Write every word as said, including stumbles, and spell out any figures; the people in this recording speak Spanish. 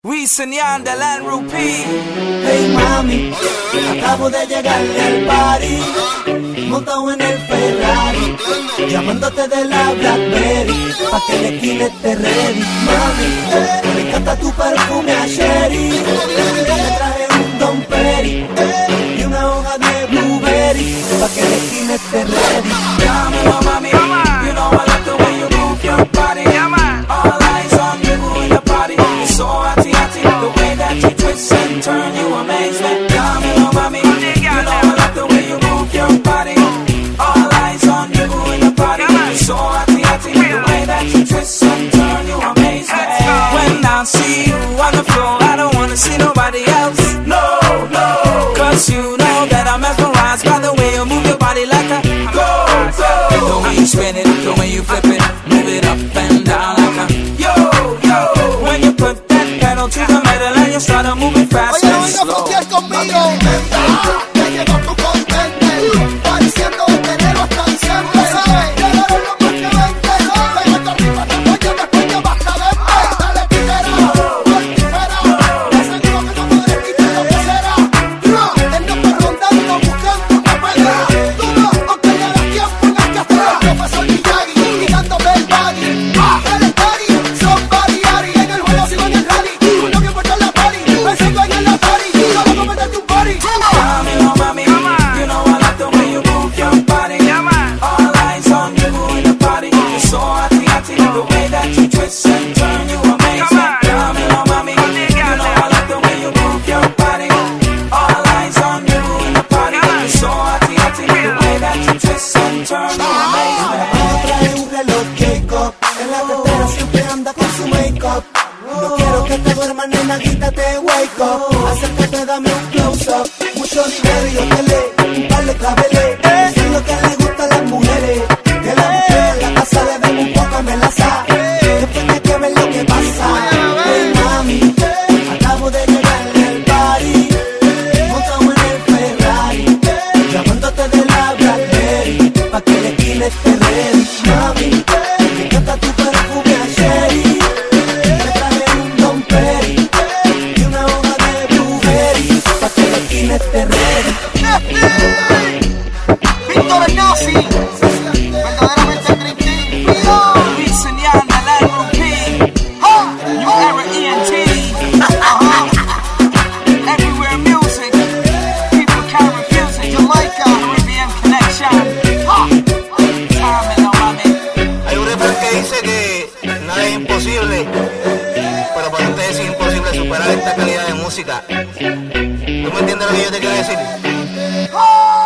Wisin y Yandel and Rupee. Hey mami, acabo de llegarle al party, montado en el Ferrari, llamándote de la Blackberry, pa' que la esquina esté ready. Mami, me encanta tu perfume a Sherry, me traje un Don Perry y una hoja de blueberry, pa' que la esquina esté ready. Dámelo, mami, you know I like the way you move your body. All eyes on you in the party. You're so hotty, hotty, the way that you twist and turn, you amaze me. Dámelo, mami, you know I like the way you move your body. All eyes on you in the party. You're so hotty, hotty, the way that you twist and turn, you amaze me. When I see you on the floor, I don't wanna see nobody else. No, no, cause you know that I'm mesmerized by the way you move your body like a go-go. The way you spin it, the way you flip it, move it up and down like a yo-yo. When you put that pedal to the metal and you start to move it fast Oye, and no slow. venga a conmigo. Ya llegó tu contente, pareciendo tenerlo hasta diciembre. Llegaron los más que veinte, pégate arriba, te apoyo, después ya basta de ver. Dale tijera, mortífera, te aseguro que no podré quitar lo que será. Él no está rondando, buscando una pelea. Tú no, aunque ya da tiempo en el castelo. Profesor Miyagi, girándome el body. Él es Daddy, somebody, Ari. En el juego sigo en el rally, uno que importa la party. Pensando en el Atari, solo como meterte un party. Dámelo, mami, you know I like the way you move your body. All eyes on you in the party. You're so hotty, hotty, the way that you twist and turn, you amaze me. Dámelo, mami, you know I like the way you move your body. All eyes on you in the party. You're so hotty, hotty, the way that you twist and turn, you amaze me. Trae un reloj Jacob, en la cartera siempre anda con su make-up. No quiero que te duermas, nena, quítate wake up. Acércate, dame un close-up. Mucho dinero y yo te le, un par de claveles. Eso es lo que le gusta a las mujeres. Que la mujer en la casa le den un poco me la sa. Después de que ven lo que pasa. Hey mami, acabo de llegarle al party, montado en el Ferrari, llamándote de la Blackberry, pa' que la esquina esté ready. Mami, me encanta tu perfume a Sherry, me traje un Don Perry y una hoja de blueberry, pa' que la esquina esté ready. Víctor el Nazi, verdaderamente el Dream Team. Wisin y Yandel and Rupee. New era E N T. Uh-huh. Everywhere music. People can't refuse it. Jamaica. Caribbean connection. Dámelo, mami. Hay un refrán que dice que nada es imposible, pero para ustedes es imposible superar esta calidad de música. ¿Tú me entiendes lo que yo te quiero decir?